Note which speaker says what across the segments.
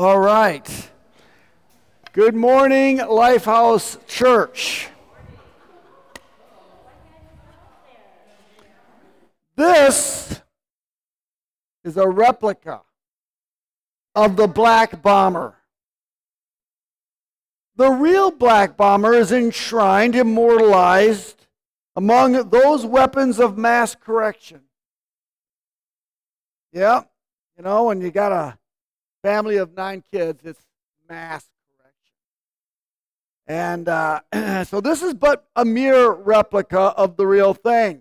Speaker 1: All right. Good morning, Lifehouse Church. This is a replica of the Black Bomber. The real Black Bomber is enshrined, immortalized among those weapons of mass correction. Yeah, when you got a family of 9 kids, it's mass correction. And so this is but a mere replica of the real thing.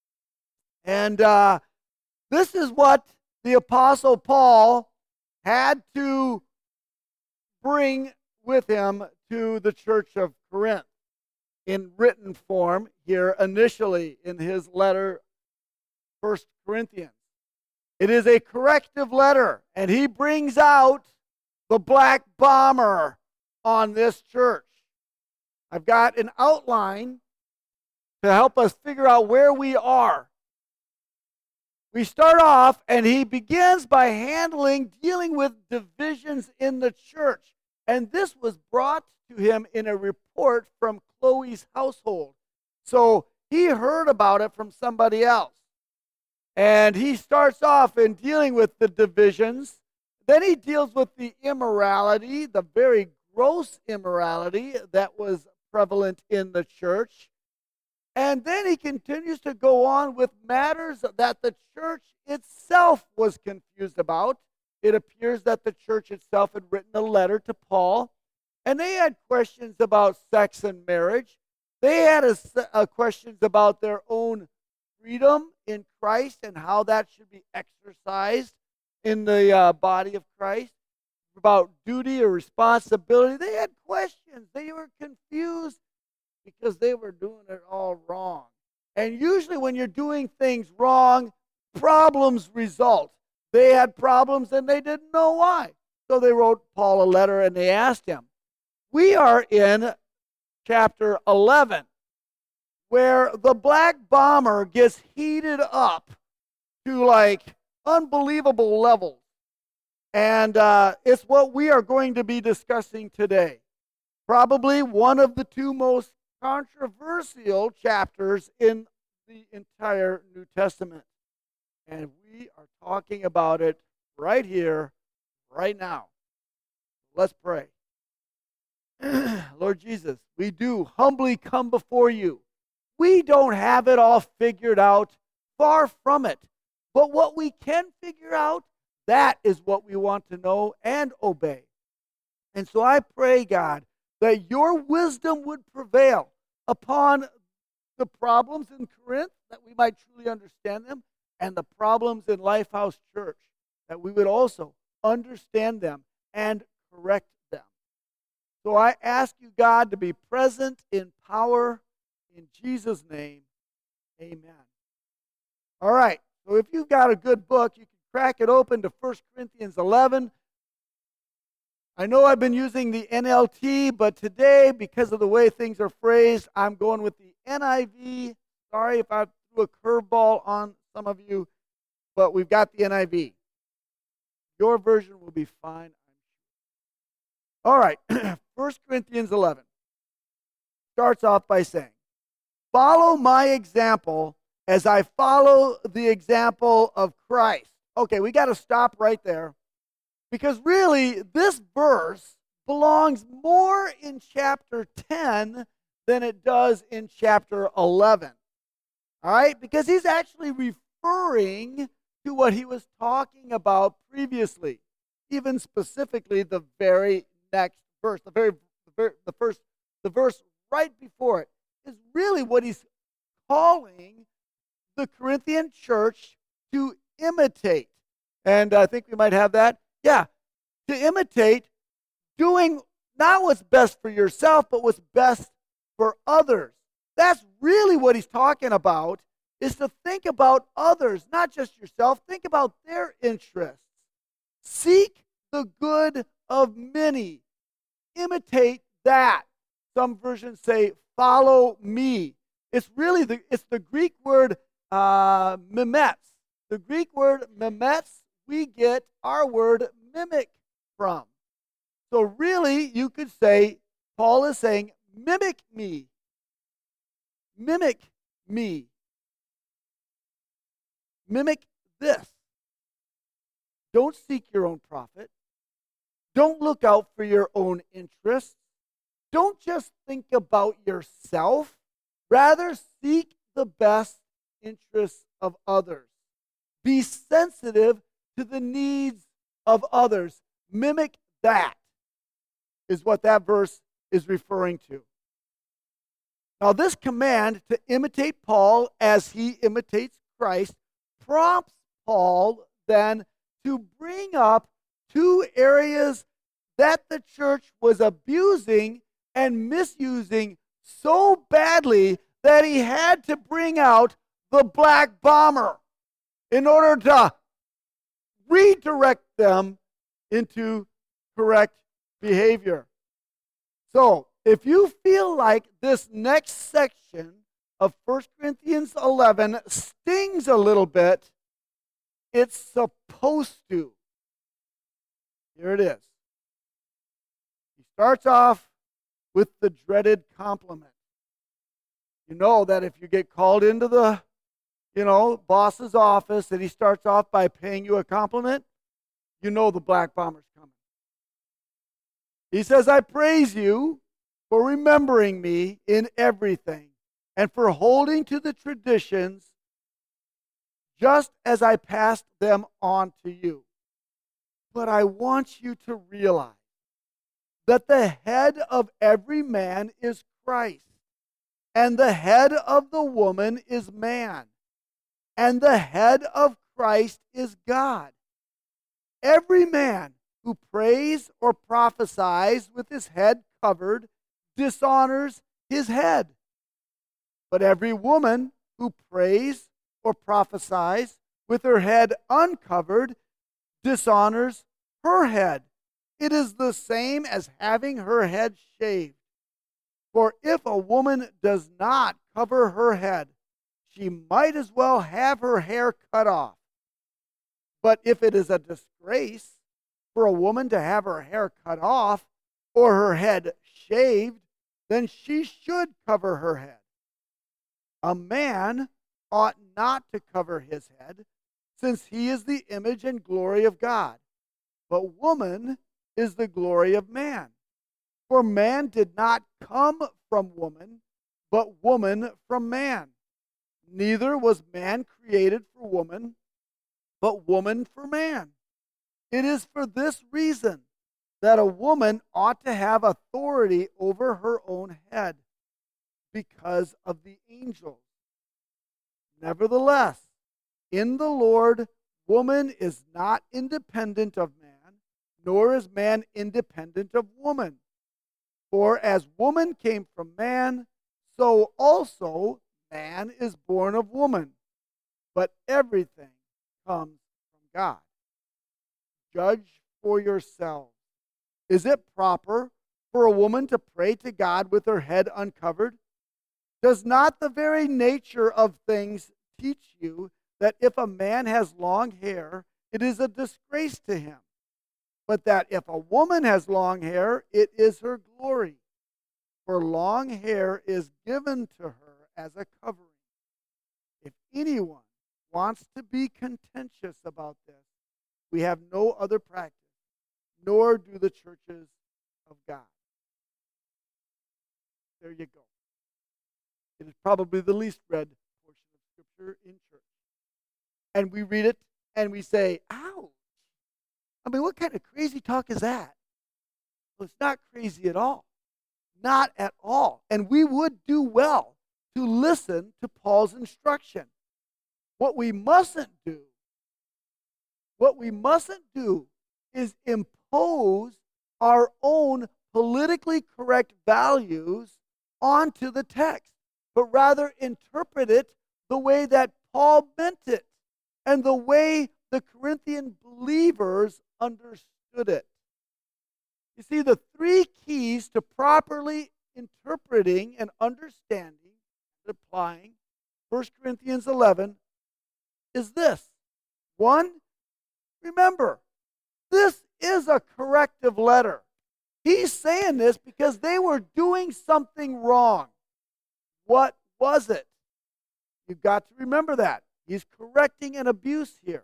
Speaker 1: And this is what the Apostle Paul had to bring with him to the church of Corinth in written form here initially in his letter, 1 Corinthians. It is a corrective letter, and he brings out the Black Bomber on this church. I've got an outline to help us figure out where we are. We start off, and he begins by dealing with divisions in the church. And this was brought to him in a report from Chloe's household. So he heard about it from somebody else. And he starts off in dealing with the divisions. Then he deals with the immorality, the very gross immorality that was prevalent in the church. And then he continues to go on with matters that the church itself was confused about. It appears that the church itself had written a letter to Paul, and they had questions about sex and marriage. They had questions about their own freedom in Christ and how that should be exercised in the body of Christ, about duty or responsibility. They had questions. They were confused because they were doing it all wrong. And usually when you're doing things wrong, problems result. They had problems and they didn't know why. So they wrote Paul a letter and they asked him. We are in chapter 11, where the Black Bomber gets heated up to like unbelievable levels. And it's what we are going to be discussing today. Probably one of the 2 most controversial chapters in the entire New Testament. And we are talking about it right here, right now. Let's pray. Lord Jesus, we do humbly come before you. We don't have it all figured out, far from it. But what we can figure out, that is what we want to know and obey. And so I pray, God, that your wisdom would prevail upon the problems in Corinth, that we might truly understand them, and the problems in Lifehouse Church, that we would also understand them and correct them. So I ask you, God, to be present in power. In Jesus' name, amen. All right, so if you've got a good book, you can crack it open to 1 Corinthians 11. I know I've been using the NLT, but today, because of the way things are phrased, I'm going with the NIV. Sorry if I threw a curveball on some of you, but we've got the NIV. Your version will be fine, I'm sure. All right, 1 Corinthians 11 starts off by saying, follow my example as I follow the example of Christ. Okay, we got to stop right there. Because really, this verse belongs more in chapter 10 than it does in chapter 11. All right? Because he's actually referring to what he was talking about previously. Even specifically, the very next verse, the verse right before it, is really what he's calling the Corinthian church to imitate. And I think we might have that. Yeah, to imitate, doing not what's best for yourself, but what's best for others. That's really what he's talking about, is to think about others, not just yourself. Think about their interests. Seek the good of many. Imitate that. Some versions say, follow me. It's really the Greek word mimes. The Greek word mimes, we get our word mimic from. So really, you could say, Paul is saying, mimic me. Mimic me. Mimic this. Don't seek your own profit. Don't look out for your own interests. Don't just think about yourself. Rather, seek the best interests of others. Be sensitive to the needs of others. Mimic that, is what that verse is referring to. Now, this command to imitate Paul as he imitates Christ prompts Paul then to bring up two areas that the church was abusing and misusing so badly that he had to bring out the black bomber in order to redirect them into correct behavior. So, if you feel like this next section of 1 Corinthians 11 stings a little bit, it's supposed to. Here it is. He starts off with the dreaded compliment. You know that if you get called into the, boss's office and he starts off by paying you a compliment, you know the black bomber's coming. He says, I praise you for remembering me in everything and for holding to the traditions just as I passed them on to you. But I want you to realize that the head of every man is Christ, and the head of the woman is man, and the head of Christ is God. Every man who prays or prophesies with his head covered dishonors his head. But every woman who prays or prophesies with her head uncovered dishonors her head. It is the same as having her head shaved. For if a woman does not cover her head, she might as well have her hair cut off. But if it is a disgrace for a woman to have her hair cut off or her head shaved, then she should cover her head. A man ought not to cover his head, since he is the image and glory of God. But woman is the glory of man. For man did not come from woman, but woman from man. Neither was man created for woman, but woman for man. It is for this reason that a woman ought to have authority over her own head, because of the angels. Nevertheless, in the Lord, woman is not independent of man, nor is man independent of woman. For as woman came from man, so also man is born of woman. But everything comes from God. Judge for yourselves. Is it proper for a woman to pray to God with her head uncovered? Does not the very nature of things teach you that if a man has long hair, it is a disgrace to him? But that if a woman has long hair, it is her glory. For long hair is given to her as a covering. If anyone wants to be contentious about this, we have no other practice, nor do the churches of God. There you go. It is probably the least read portion of Scripture in church. And we read it and we say, ouch. I mean, what kind of crazy talk is that? Well, it's not crazy at all. Not at all. And we would do well to listen to Paul's instruction. What we mustn't do is impose our own politically correct values onto the text, but rather interpret it the way that Paul meant it and the way the Corinthian believers understood it. You see, the three keys to properly interpreting and understanding and applying 1 Corinthians 11 is this. One, remember, this is a corrective letter. he's saying this because they were doing something wrong. What was it? You've got to remember that. He's correcting an abuse here.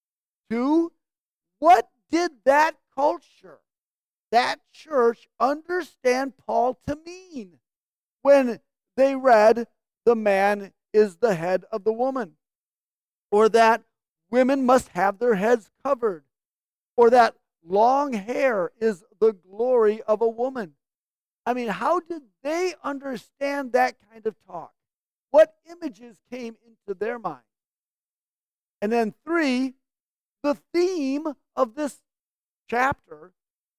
Speaker 1: 2, what did that culture, that church, understand Paul to mean when they read the man is the head of the woman, or that women must have their heads covered, or that long hair is the glory of a woman? I mean, how did they understand that kind of talk? What images came into their mind? And then 3, the theme of this chapter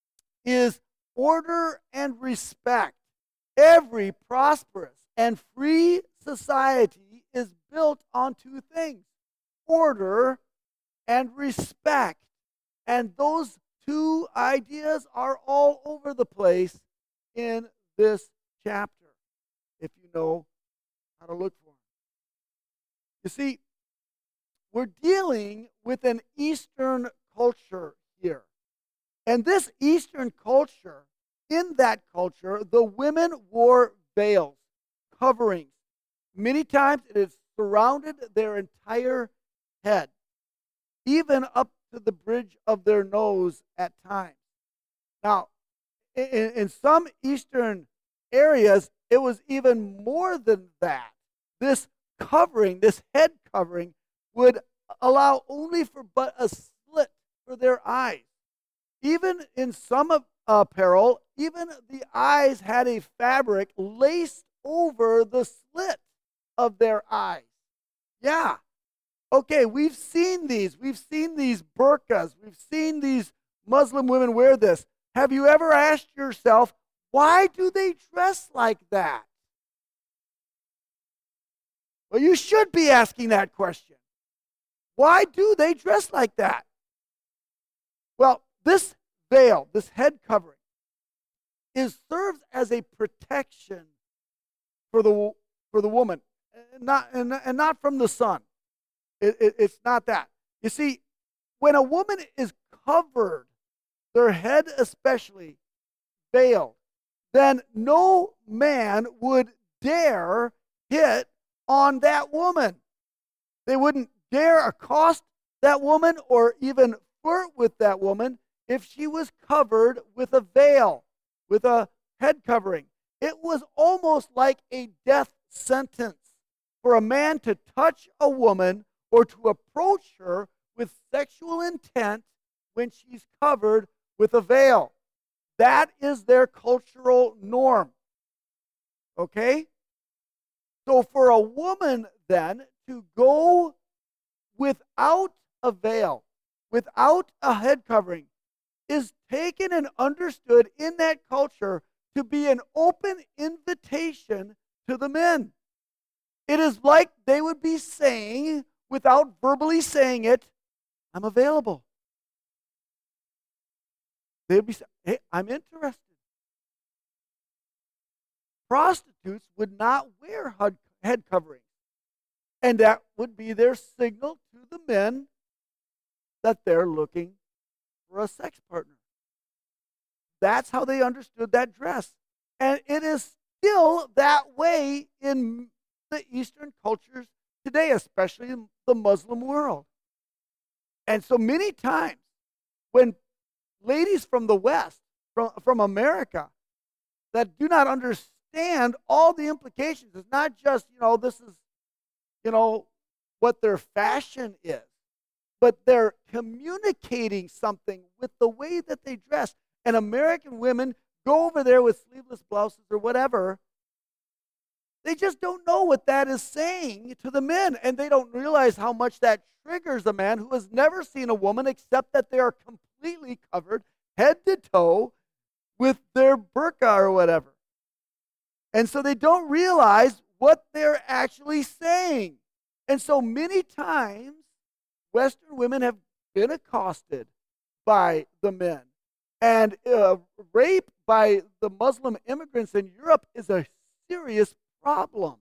Speaker 1: is order and respect. Every prosperous and free society is built on 2 things: order and respect. And those 2 ideas are all over the place in this chapter, if you know how to look for them. You see, we're dealing with an Eastern culture here. And this Eastern culture, in that culture, the women wore veils, coverings. Many times it has surrounded their entire head, even up to the bridge of their nose at times. Now, in some Eastern areas, it was even more than that. This covering, this head covering, would allow only for but a slit for their eyes. Even in some apparel, even the eyes had a fabric laced over the slit of their eyes. Yeah. Okay, we've seen these. We've seen these burqas. We've seen these Muslim women wear this. Have you ever asked yourself, why do they dress like that? Well, you should be asking that question. Why do they dress like that? Well, this veil, this head covering, serves as a protection for the woman, and not from the sun. It's not that. You see, when a woman is covered, their head especially veiled, then no man would dare hit on that woman. They wouldn't dare accost that woman or even flirt with that woman if she was covered with a veil, with a head covering. It was almost like a death sentence for a man to touch a woman or to approach her with sexual intent when she's covered with a veil. That is their cultural norm. Okay? So for a woman then to go without a veil, without a head covering, is taken and understood in that culture to be an open invitation to the men. It is like they would be saying, without verbally saying it, I'm available. They would be saying, hey, I'm interested. Prostitutes would not wear head coverings. And that would be their signal to the men that they're looking for a sex partner. That's how they understood that dress. And it is still that way in the Eastern cultures today, especially in the Muslim world. And so many times when ladies from the West, from America, that do not understand all the implications, it's not just, this is, what their fashion is, but they're communicating something with the way that they dress. And American women go over there with sleeveless blouses or whatever. They just don't know what that is saying to the men. And they don't realize how much that triggers a man who has never seen a woman except that they are completely covered, head to toe, with their burqa or whatever. And so they don't realize what they're actually saying. And so many times, Western women have been accosted by the men. And rape by the Muslim immigrants in Europe is a serious problem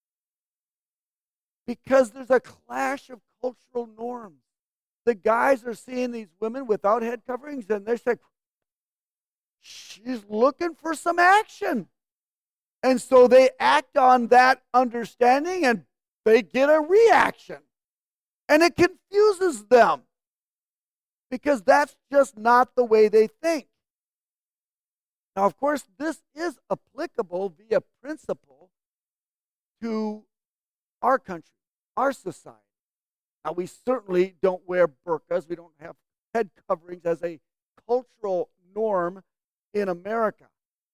Speaker 1: because there's a clash of cultural norms. The guys are seeing these women without head coverings, and they're saying, she's looking for some action. And so they act on that understanding and they get a reaction. And it confuses them because that's just not the way they think. Now, of course, this is applicable via principle to our country, our society. Now, we certainly don't wear burqas. We don't have head coverings as a cultural norm in America.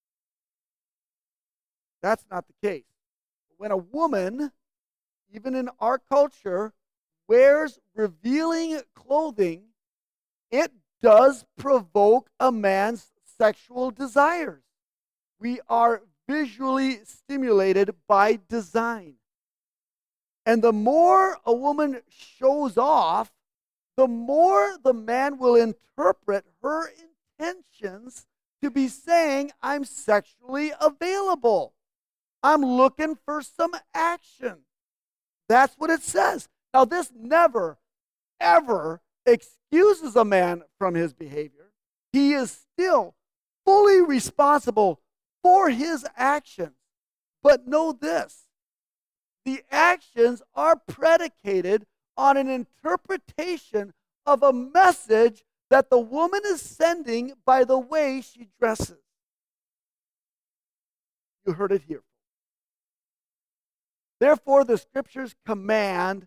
Speaker 1: That's not the case. When a woman, even in our culture, wears revealing clothing, it does provoke a man's sexual desires. We are visually stimulated by design. And the more a woman shows off, the more the man will interpret her intentions to be saying, I'm sexually available. I'm looking for some action. That's what it says. Now, this never, ever excuses a man from his behavior. He is still fully responsible for his actions. But know this, the actions are predicated on an interpretation of a message that the woman is sending by the way she dresses. You heard it here. Therefore, the scriptures command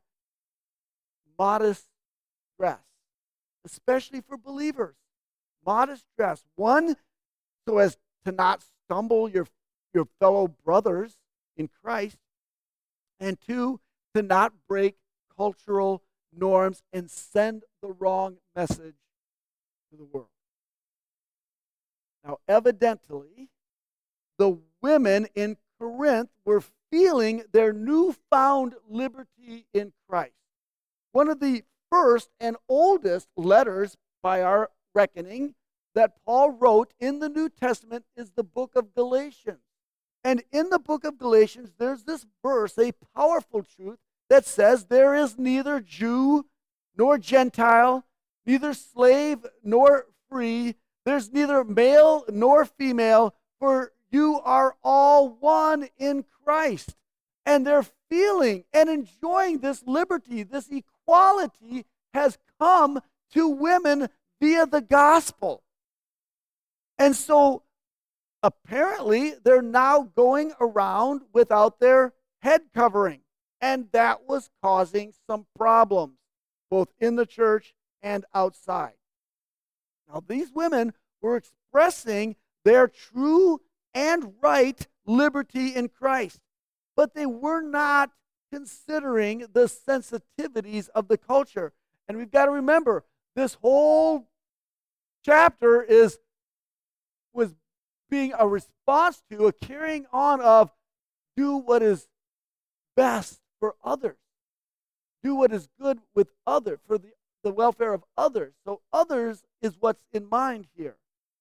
Speaker 1: modest dress, especially for believers. Modest dress. One, so as to not stumble your fellow brothers in Christ. And two, to not break cultural norms and send the wrong message to the world. Now, evidently, the women in Corinth were feeling their newfound liberty in Christ. One of the first and oldest letters, by our reckoning, that Paul wrote in the New Testament is the book of Galatians. And in the book of Galatians, there's this verse, a powerful truth, that says there is neither Jew nor Gentile, neither slave nor free, there's neither male nor female, for you are all one in Christ. And they're feeling and enjoying this liberty, this equality has come to women via the gospel. And so apparently they're now going around without their head covering. And that was causing some problems, both in the church and outside. Now, these women were expressing their true and right liberty in Christ, but they were not considering the sensitivities of the culture. And we've got to remember, this whole chapter was being a response to, a carrying on of do what is best for others. Do what is good with others, for the welfare of others. So others is what's in mind here.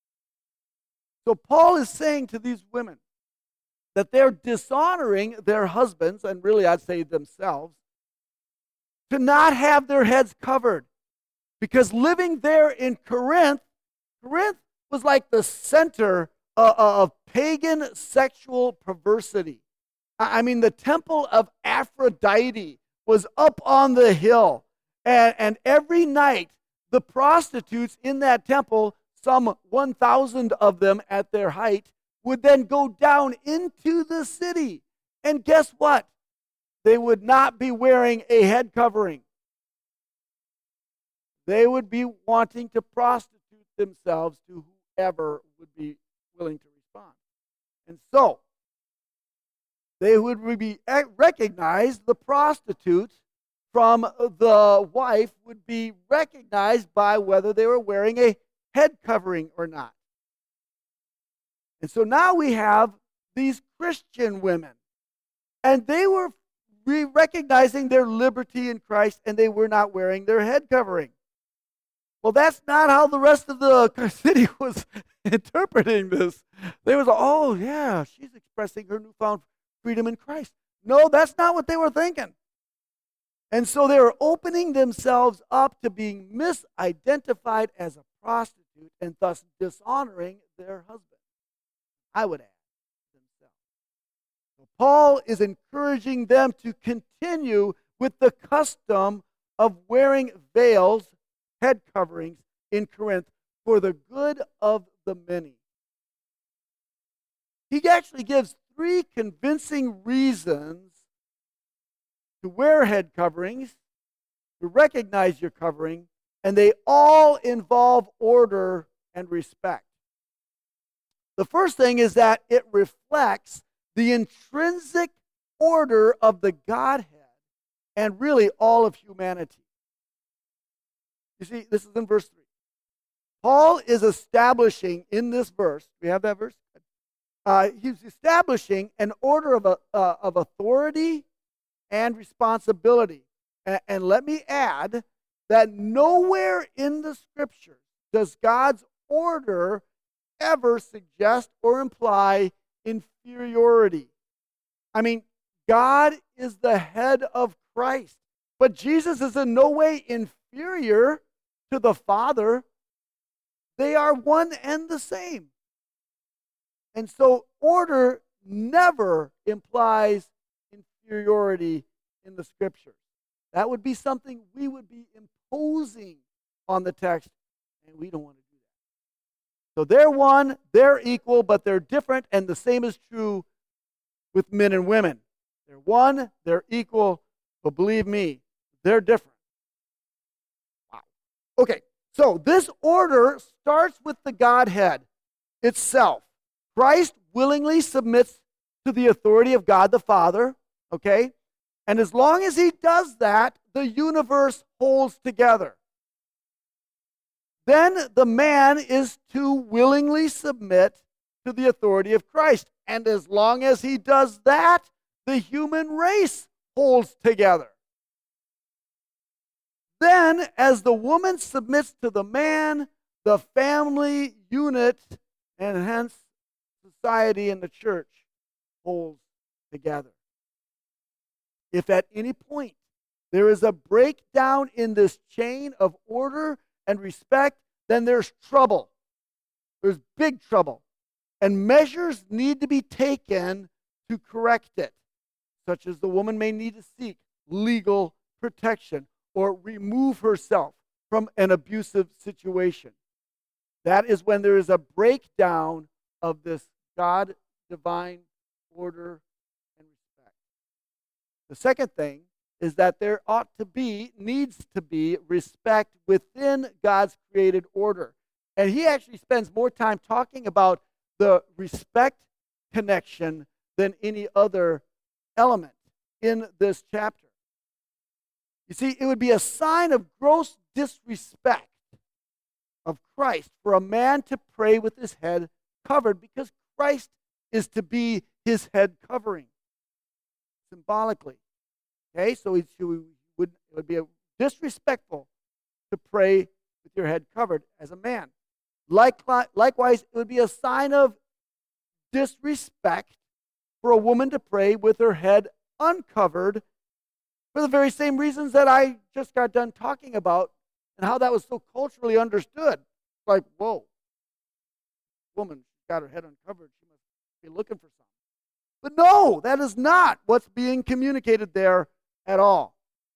Speaker 1: So Paul is saying to these women that they're dishonoring their husbands, and really I'd say themselves, to not have their heads covered. Because living there in Corinth was like the center of pagan sexual perversity. I mean, the temple of Aphrodite was up on the hill. And every night, the prostitutes in that temple, some 1,000 of them at their height, would then go down into the city. And guess what? They would not be wearing a head covering. They would be wanting to prostitute themselves to whoever would be willing to respond. And so, they would be recognized, the prostitute from the wife would be recognized by whether they were wearing a head covering or not. And so now we have these Christian women, and they were recognizing their liberty in Christ, and they were not wearing their head covering. Well, that's not how the rest of the city was interpreting this. They was, oh yeah, she's expressing her newfound freedom in Christ. No, that's not what they were thinking. And so they were opening themselves up to being misidentified as a prostitute prostitute and thus dishonoring their husband. I would add themselves. So Paul is encouraging them to continue with the custom of wearing veils, head coverings in Corinth for the good of the many. He actually gives 3 convincing reasons to wear head coverings, to recognize your covering, and they all involve order and respect. The first thing is that it reflects the intrinsic order of the Godhead and really all of humanity. You see, this is in verse 3. Paul is establishing in this verse, we have that verse? He's establishing an order of authority and responsibility. And let me add that nowhere in the Scriptures does God's order ever suggest or imply inferiority. I mean, God is the head of Christ, but Jesus is in no way inferior to the Father. They are one and the same. And so order never implies inferiority in the Scriptures. That would be something we would be imposing on the text, and we don't want to do that. So they're one, they're equal, but they're different, and the same is true with men and women. They're one, they're equal, but believe me, they're different. Wow. Okay, so this order starts with the Godhead itself. Christ willingly submits to the authority of God the Father, okay? And as long as he does that, the universe holds together. Then the man is to willingly submit to the authority of Christ. And as long as he does that, the human race holds together. Then, as the woman submits to the man, the family unit, and hence society and the church, holds together. If at any point there is a breakdown in this chain of order and respect, then there's trouble. There's big trouble. And measures need to be taken to correct it, such as the woman may need to seek legal protection or remove herself from an abusive situation. That is when there is a breakdown of this God divine order and respect. The second thing is that there needs to be respect within God's created order. And he actually spends more time talking about the respect connection than any other element in this chapter. You see, it would be a sign of gross disrespect of Christ for a man to pray with his head covered, because Christ is to be his head covering symbolically. Okay, so it would be disrespectful to pray with your head covered as a man. Likewise, it would be a sign of disrespect for a woman to pray with her head uncovered for the very same reasons that I just got done talking about and how that was so culturally understood. Like, whoa, woman got her head uncovered. She must be looking for something. But no, that is not what's being communicated there at all.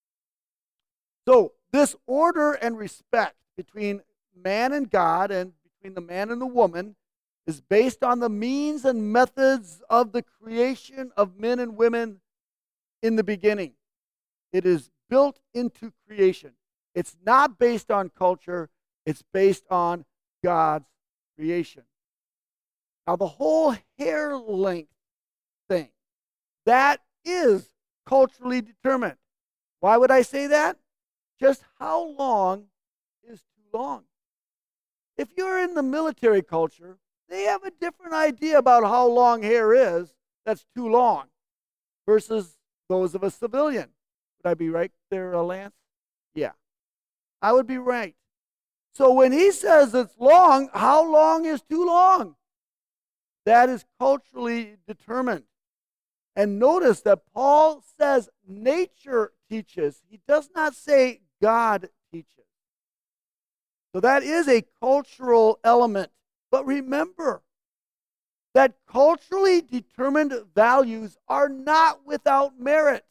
Speaker 1: So this order and respect between man and God and between the man and the woman is based on the means and methods of the creation of men and women in the beginning. It is built into creation. It's not based on culture. It's based on God's creation. Now, the whole hair length thing, that is culturally determined. Why would I say that? Just how long is too long? If you're in the military culture, they have a different idea about how long hair is that's too long versus those of a civilian. Would I be right there, Lance? Yeah, I would be right. So when he says it's long, how long is too long? That is culturally determined. And notice that Paul says nature teaches. He does not say God teaches. So that is a cultural element. But remember that culturally determined values are not without merit.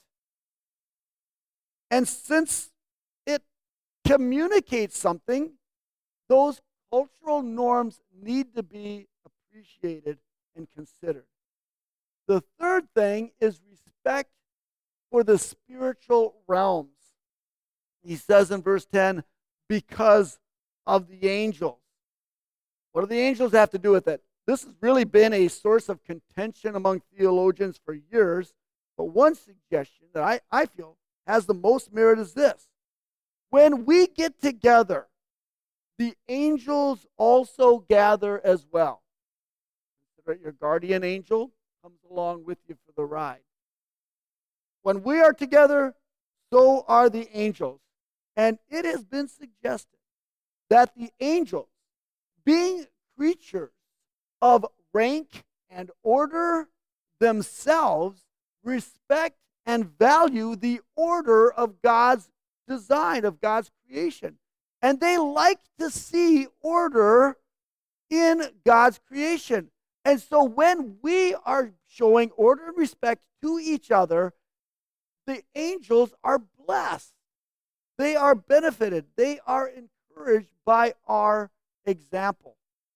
Speaker 1: And since it communicates something, those cultural norms need to be appreciated and considered. The third thing is respect for the spiritual realms. He says in verse 10, because of the angels. What do the angels have to do with it? This has really been a source of contention among theologians for years. But one suggestion that I feel has the most merit is this. When we get together, the angels also gather as well. Your guardian angel comes along with you for the ride. When we are together, so are the angels. And it has been suggested that the angels, being creatures of rank and order themselves, respect and value the order of God's design, of God's creation. And they like to see order in God's creation. And so when we are showing order and respect to each other, the angels are blessed. They are benefited. They are encouraged by our example.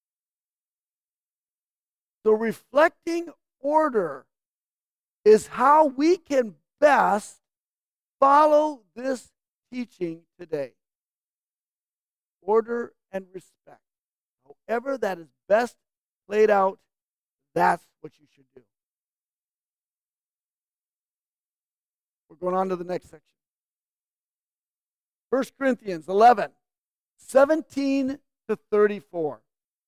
Speaker 1: So reflecting order is how we can best follow this teaching today. Order and respect. However that is best played out, that's what you should do. We're going on to the next section. 1 Corinthians 11, 17 to 34.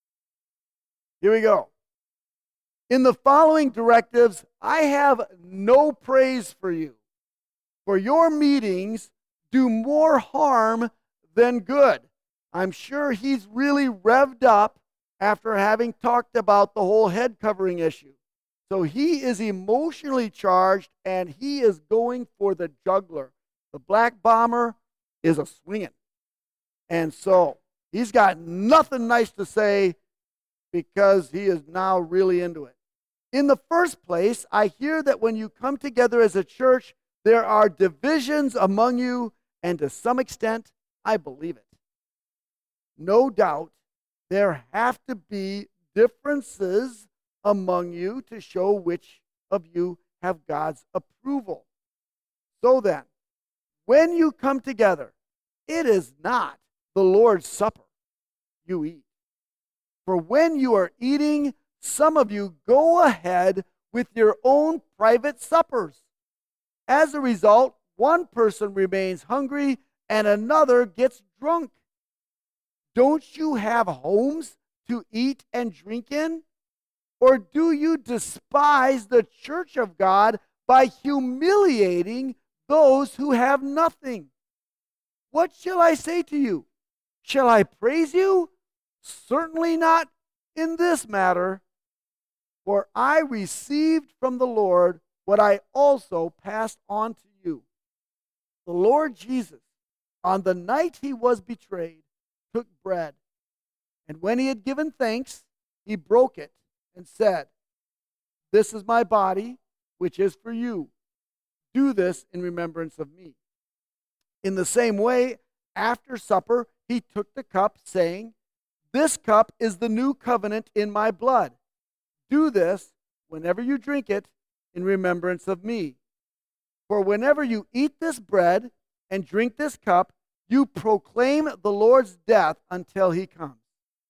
Speaker 1: Here we go. In the following directives, I have no praise for you, for your meetings do more harm than good. I'm sure he's really revved up after having talked about the whole head covering issue. So he is emotionally charged and he is going for the jugular. The black bomber is a swinging. And so he's got nothing nice to say because he is now really into it. In the first place, I hear that when you come together as a church, there are divisions among you, and to some extent, I believe it. No doubt, there have to be differences among you to show which of you have God's approval. So then, when you come together, it is not the Lord's Supper you eat. For when you are eating, some of you go ahead with your own private suppers. As a result, one person remains hungry and another gets drunk. Don't you have homes to eat and drink in? Or do you despise the church of God by humiliating those who have nothing? What shall I say to you? Shall I praise you? Certainly not in this matter. For I received from the Lord what I also passed on to you. The Lord Jesus, on the night he was betrayed, took bread. And when he had given thanks, he broke it and said, "This is my body, which is for you. Do this in remembrance of me." In the same way, after supper, he took the cup, saying, "This cup is the new covenant in my blood. Do this whenever you drink it in remembrance of me. For whenever you eat this bread and drink this cup, you proclaim the Lord's death until he comes.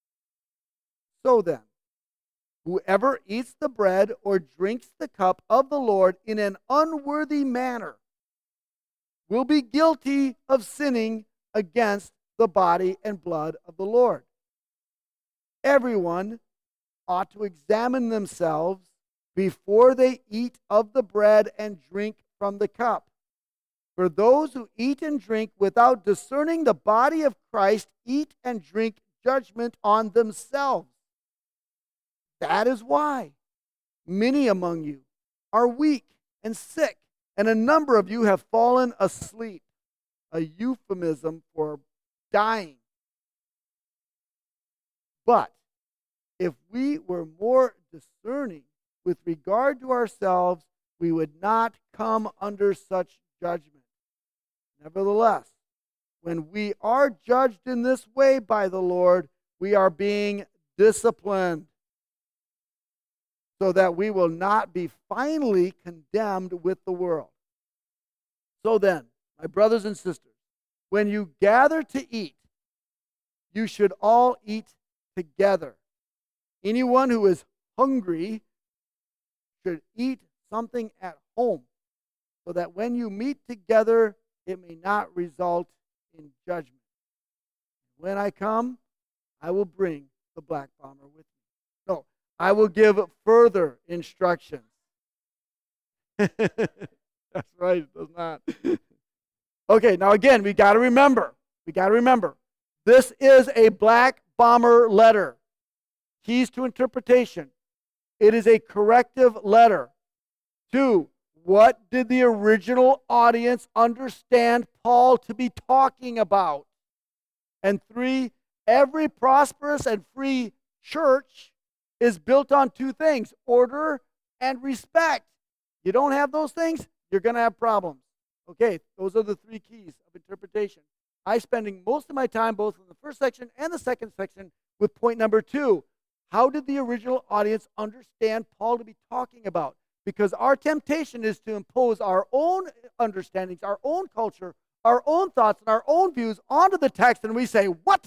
Speaker 1: So then, whoever eats the bread or drinks the cup of the Lord in an unworthy manner will be guilty of sinning against the body and blood of the Lord. Everyone ought to examine themselves before they eat of the bread and drink from the cup. For those who eat and drink without discerning the body of Christ eat and drink judgment on themselves. That is why many among you are weak and sick, and a number of you have fallen asleep. A euphemism for dying. But if we were more discerning with regard to ourselves, we would not come under such judgment. Nevertheless, when we are judged in this way by the Lord, we are being disciplined so that we will not be finally condemned with the world. So then, my brothers and sisters, when you gather to eat, you should all eat together. Anyone who is hungry should eat something at home, so that when you meet together, it may not result in judgment. When I come, I will bring the black bomber with me. No, I will give further instructions. That's right, it does not. Okay, now again, we got to remember, this is a black bomber letter. Keys to interpretation. It is a corrective letter. 2, what did the original audience understand Paul to be talking about? And 3, every prosperous and free church is built on 2 things, order and respect. You don't have those things, you're going to have problems. Okay, those are the 3 keys of interpretation. I'm spending most of my time both in the first section and the second section with point number 2. How did the original audience understand Paul to be talking about? Because our temptation is to impose our own understandings, our own culture, our own thoughts, and our own views onto the text, and we say, what?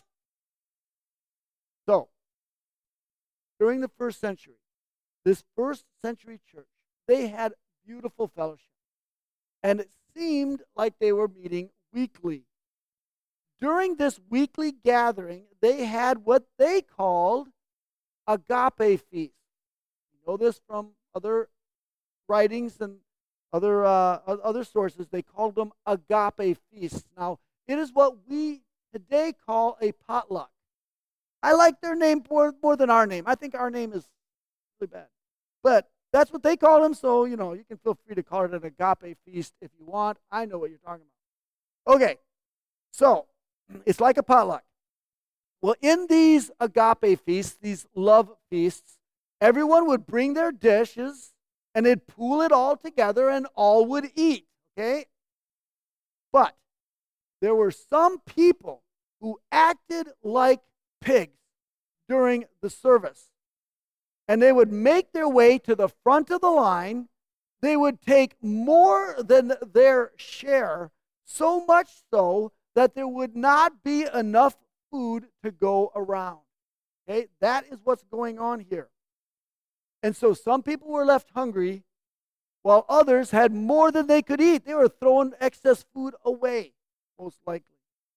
Speaker 1: So, during the first century, this first century church, they had beautiful fellowship. And it seemed like they were meeting weekly. During this weekly gathering, they had what they called agape feast. You know this from other writings and other sources. They called them agape feasts. Now, it is what we today call a potluck. I like their name more than our name. I think our name is really bad. But that's what they call them, so, you can feel free to call it an agape feast if you want. I know what you're talking about. Okay, so it's like a potluck. Well, in these agape feasts, these love feasts, everyone would bring their dishes and they'd pool it all together and all would eat, okay? But there were some people who acted like pigs during the service. And they would make their way to the front of the line. They would take more than their share, so much so that there would not be enough food to go around. Okay, that is what's going on here. And so some people were left hungry, while others had more than they could eat. They were throwing excess food away, most likely.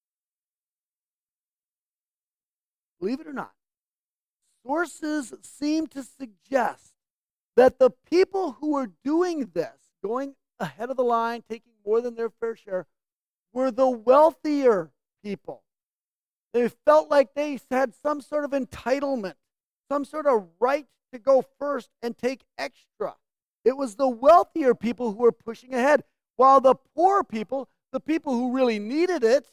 Speaker 1: Believe it or not, sources seem to suggest that the people who were doing this, going ahead of the line, taking more than their fair share, were the wealthier people. They felt like they had some sort of entitlement, some sort of right to go first and take extra. It was the wealthier people who were pushing ahead, while the poor people, the people who really needed it,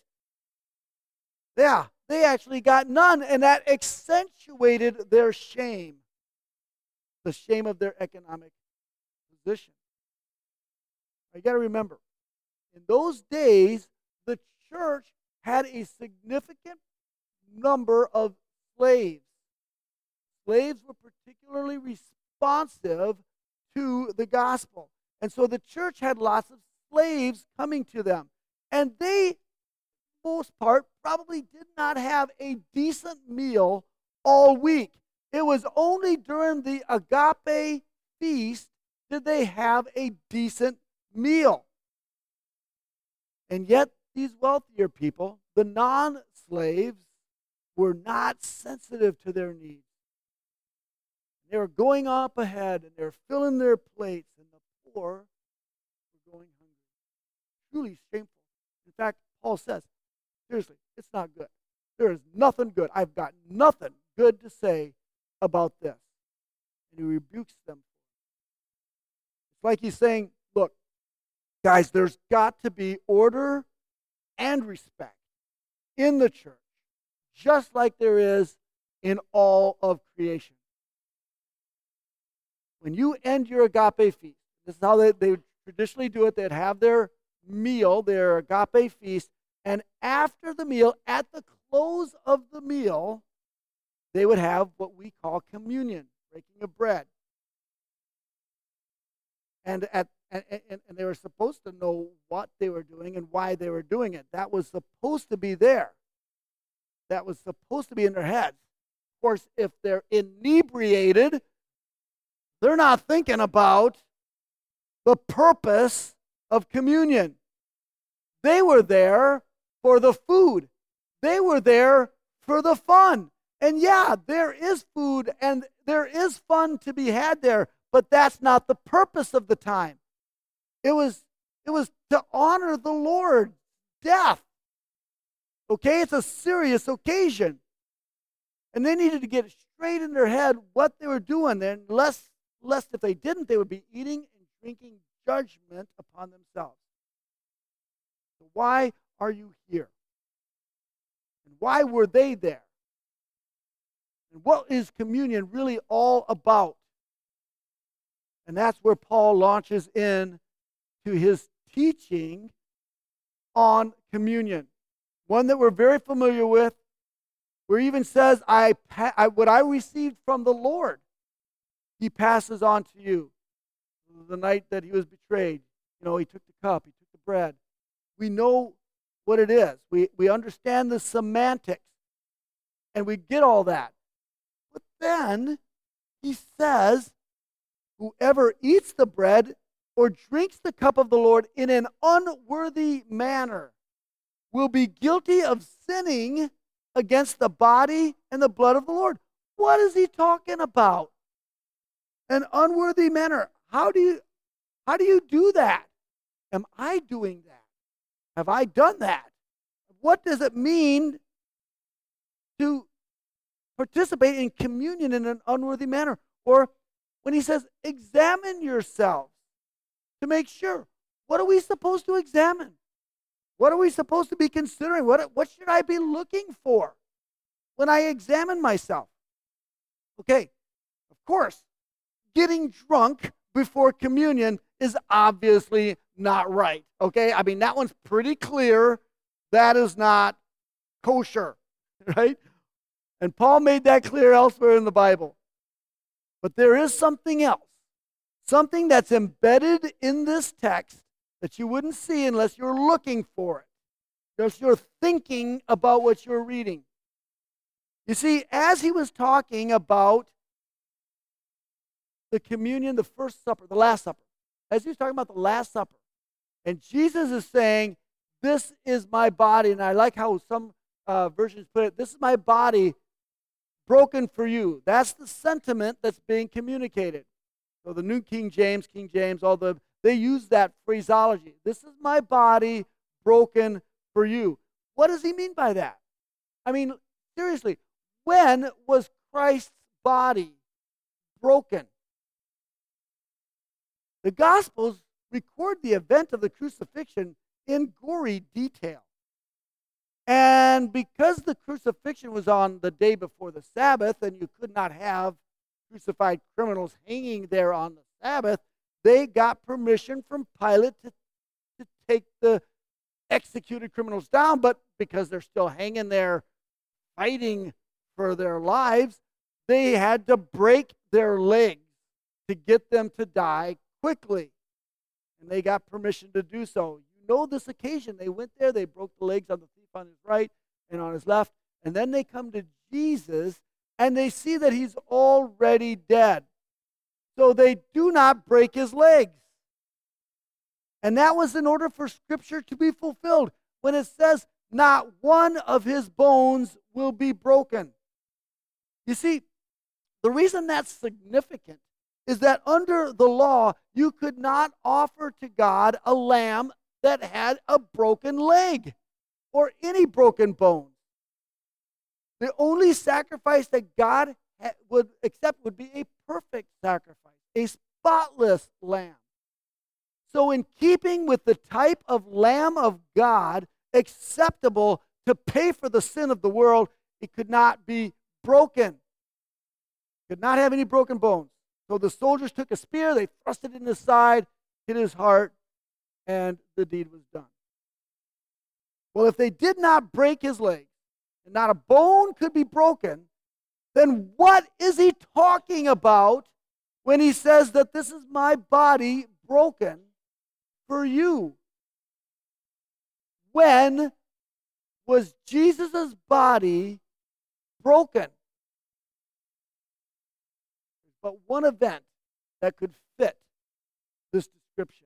Speaker 1: they actually got none, and that accentuated their shame, the shame of their economic position. You got to remember, in those days, the church had a significant number of slaves. Slaves were particularly responsive to the gospel. And so the church had lots of slaves coming to them. And they, most part, probably did not have a decent meal all week. It was only during the agape feast did they have a decent meal. And yet, these wealthier people, the non-slaves, were not sensitive to their needs. They were going up ahead and they were filling their plates, and the poor were going hungry. Truly shameful. In fact, Paul says, seriously, it's not good. There is nothing good. I've got nothing good to say about this. And he rebukes them. It's like he's saying, look, guys, there's got to be order and respect in the church, just like there is in all of creation. When you end your agape feast, this is how they would traditionally do it. They'd have their meal, their agape feast, and after the meal, at the close of the meal, they would have what we call communion, breaking of bread. And they were supposed to know what they were doing and why they were doing it. That was supposed to be there. That was supposed to be in their heads. Of course, if they're inebriated, they're not thinking about the purpose of communion. They were there for the food. They were there for the fun. And yeah, there is food and there is fun to be had there, but that's not the purpose of the time. It was to honor the Lord's death. Okay, it's a serious occasion. And they needed to get straight in their head what they were doing, and lest if they didn't, they would be eating and drinking judgment upon themselves. So why are you here? And why were they there? And what is communion really all about? And that's where Paul launches in to his teaching on communion. One that we're very familiar with, where he even says, what I received from the Lord, he passes on to you. The night that he was betrayed, he took the cup, he took the bread. We know what it is. We understand the semantics, and we get all that. But then he says, whoever eats the bread or drinks the cup of the Lord in an unworthy manner will be guilty of sinning against the body and the blood of the Lord. What is he talking about? An unworthy manner. How do you do that? Am I doing that? Have I done that? What does it mean to participate in communion in an unworthy manner? Or when he says, examine yourselves to make sure. What are we supposed to examine? What are we supposed to be considering? What should I be looking for when I examine myself? Okay, of course, getting drunk before communion is obviously not right. Okay, I mean, that one's pretty clear. That is not kosher, right? And Paul made that clear elsewhere in the Bible. But there is something else, something that's embedded in this text that you wouldn't see unless you're looking for it, unless you're thinking about what you're reading. You see, as he was talking about the communion, the first supper, the Last Supper, as he was talking about the Last Supper, and Jesus is saying, this is my body, and I like how some versions put it, this is my body broken for you. That's the sentiment that's being communicated. So the New King James, they use that phraseology. This is my body broken for you. What does he mean by that? I mean, seriously, when was Christ's body broken? The Gospels record the event of the crucifixion in gory detail. And because the crucifixion was on the day before the Sabbath, and you could not have crucified criminals hanging there on the Sabbath, they got permission from Pilate to take the executed criminals down. But because they're still hanging there fighting for their lives, they had to break their legs to get them to die quickly. And they got permission to do so. You know this occasion. They went there, they broke the legs on the thief on his right and on his left, and then they come to Jesus and they see that he's already dead. So they do not break his legs. And that was in order for Scripture to be fulfilled when it says, not one of his bones will be broken. You see, the reason that's significant is that under the law, you could not offer to God a lamb that had a broken leg or any broken bones. The only sacrifice that God would accept would be a perfect sacrifice, a spotless lamb. So in keeping with the type of Lamb of God acceptable to pay for the sin of the world, it could not be broken. Could not have any broken bones. So the soldiers took a spear, they thrust it in his side, hit his heart, and the deed was done. Well, if they did not break his leg, and not a bone could be broken, then what is he talking about when he says that this is my body broken for you? When was Jesus' body broken? But one event that could fit this description.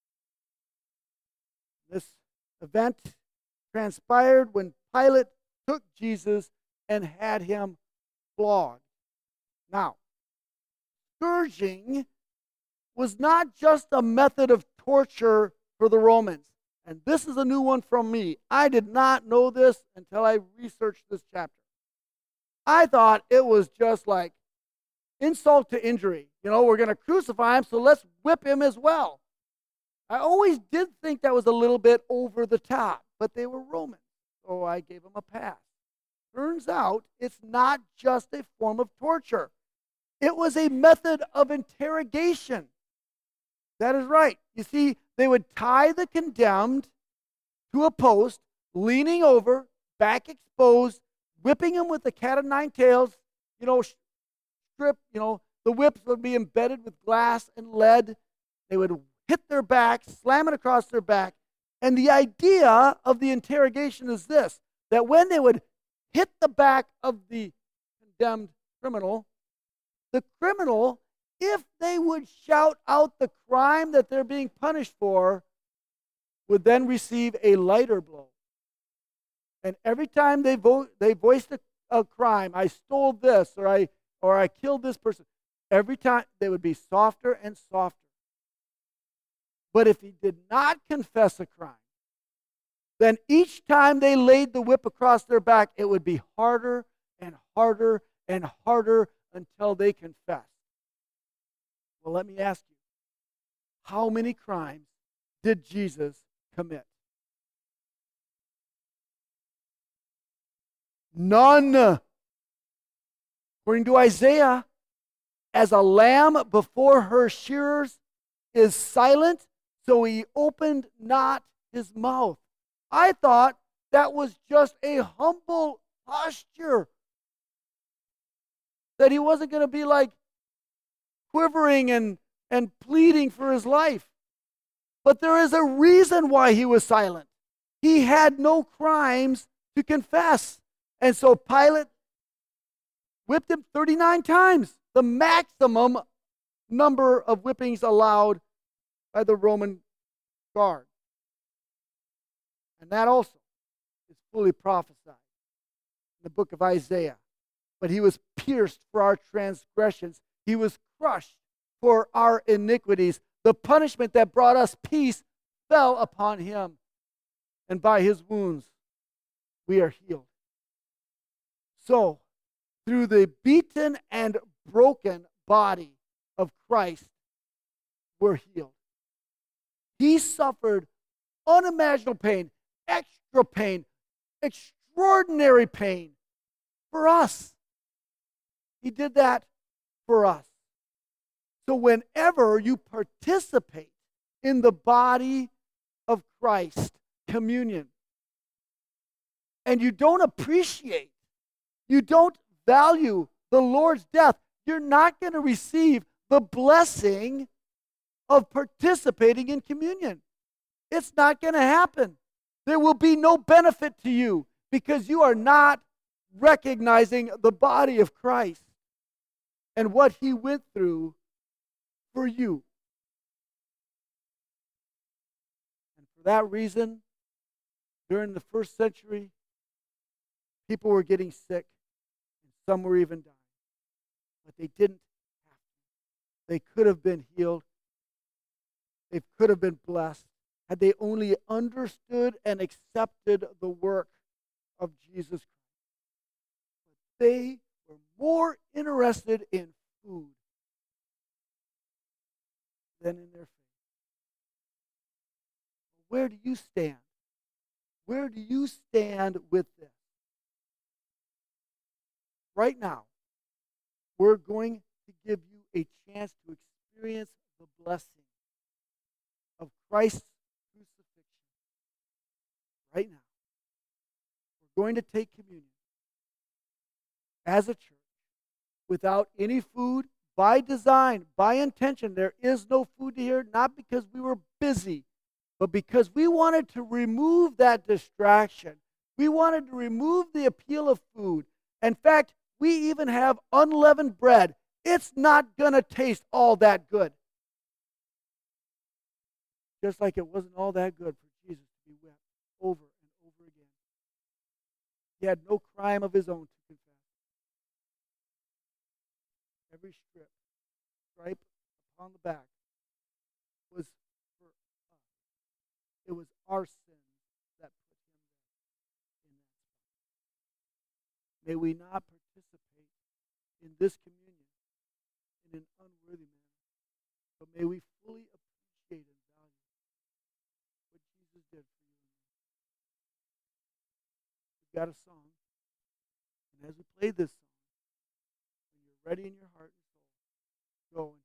Speaker 1: This event transpired when Pilate took Jesus and had him flogged. Now, scourging was not just a method of torture for the Romans. And this is a new one from me. I did not know this until I researched this chapter. I thought it was just like insult to injury. We're going to crucify him, so let's whip him as well. I always did think that was a little bit over the top, but they were Romans, so I gave them a pass. Turns out it's not just a form of torture. It was a method of interrogation. That is right. You see, they would tie the condemned to a post, leaning over, back exposed, whipping him with the cat of nine tails, strip, the whips would be embedded with glass and lead. They would hit their back, slam it across their back. And the idea of the interrogation is this, that when they would hit the back of the condemned criminal, the criminal, if they would shout out the crime that they're being punished for, would then receive a lighter blow. And every time they voiced a crime, I stole this, or I killed this person, every time they would be softer and softer. But if he did not confess a crime, then each time they laid the whip across their back, it would be harder and harder and harder until they confessed. Well, let me ask you, how many crimes did Jesus commit? None. According to Isaiah, as a lamb before her shearers is silent, so he opened not his mouth. I thought that was just a humble posture. That he wasn't going to be like quivering and pleading for his life. But there is a reason why he was silent. He had no crimes to confess. And so Pilate whipped him 39 times, the maximum number of whippings allowed by the Roman guard. And that also is fully prophesied in the book of Isaiah. But he was pierced for our transgressions. He was crushed for our iniquities. The punishment that brought us peace fell upon him. And by his wounds, we are healed. So, through the beaten and broken body of Christ, we're healed. He suffered unimaginable pain, extra pain, extraordinary pain for us. He did that for us. So whenever you participate in the body of Christ, communion, and you don't appreciate, you don't value the Lord's death, you're not going to receive the blessing of participating in communion. It's not going to happen. There will be no benefit to you because you are not recognizing the body of Christ and what he went through for you. And for that reason, during the first century, people were getting sick, and some were even dying. But they didn't have to. They could have been healed. They could have been blessed had they only understood and accepted the work of Jesus Christ. But they were more interested in food than in their faith. Where do you stand? Where do you stand with this? right now, we're going to give you a chance to experience the blessing of Christ's crucifixion right now. We're going to take communion as a church without any food, by design, by intention. There is no food here, not because we were busy, but because we wanted to remove that distraction. We wanted to remove the appeal of food. In fact, we even have unleavened bread. It's not going to taste all that good. Just like it wasn't all that good for Jesus to be whipped over and over again. He had no crime of his own to confess. Every stripe upon the back was for us. It was our sins that put him there in that spot. May we not participate in this communion in an unworthy manner, but may we fully appreciate and value what Jesus did for you and me. We've got a song, and as we play this song, when you're ready in your heart and soul, go and